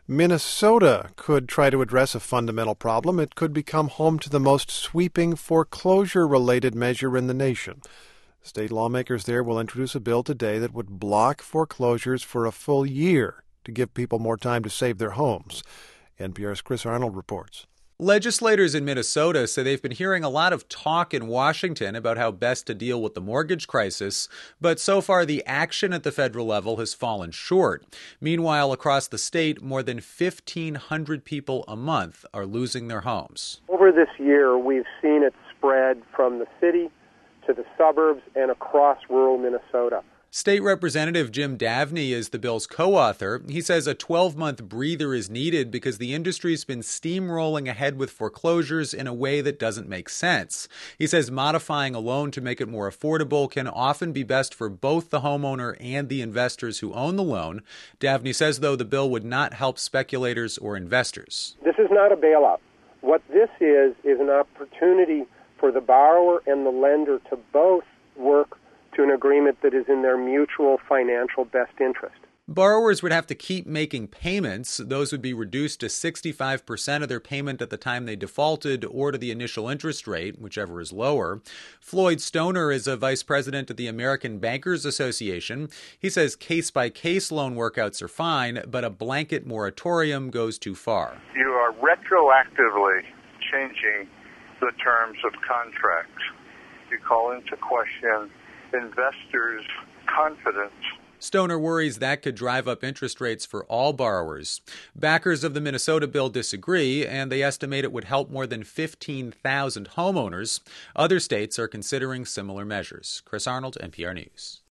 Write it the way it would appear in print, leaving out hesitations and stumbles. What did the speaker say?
Minnesota could try to address a fundamental problem. It could become home to the most sweeping foreclosure-related measure in the nation. State lawmakers there will introduce a bill today that would block foreclosures for a full year to give people more time to save their homes. NPR's Chris Arnold reports. Legislators in Minnesota say they've been hearing a lot of talk in Washington about how best to deal with the mortgage crisis, but so far the action at the federal level has fallen short. Meanwhile, across the state, more than 1,500 people a month are losing their homes. Over this year, we've seen it spread from the city to the suburbs and across rural Minnesota. State Representative Jim Davney is the bill's co-author. He says a 12-month breather is needed because the industry's been steamrolling ahead with foreclosures in a way that doesn't make sense. He says modifying a loan to make it more affordable can often be best for both the homeowner and the investors who own the loan. Davney says, though, the bill would not help speculators or investors. This is not a bailout. What this is an opportunity for the borrower and the lender to both work to an agreement that is in their mutual financial best interest. Borrowers would have to keep making payments. Those would be reduced to 65% of their payment at the time they defaulted or to the initial interest rate, whichever is lower. Floyd Stoner is a vice president of the American Bankers Association. He says case-by-case loan workouts are fine, but a blanket moratorium goes too far. You are retroactively changing the terms of contracts. You call into question investors' confidence. Stoner worries that could drive up interest rates for all borrowers. Backers of the Minnesota bill disagree, and they estimate it would help more than 15,000 homeowners. Other states are considering similar measures. Chris Arnold, NPR News.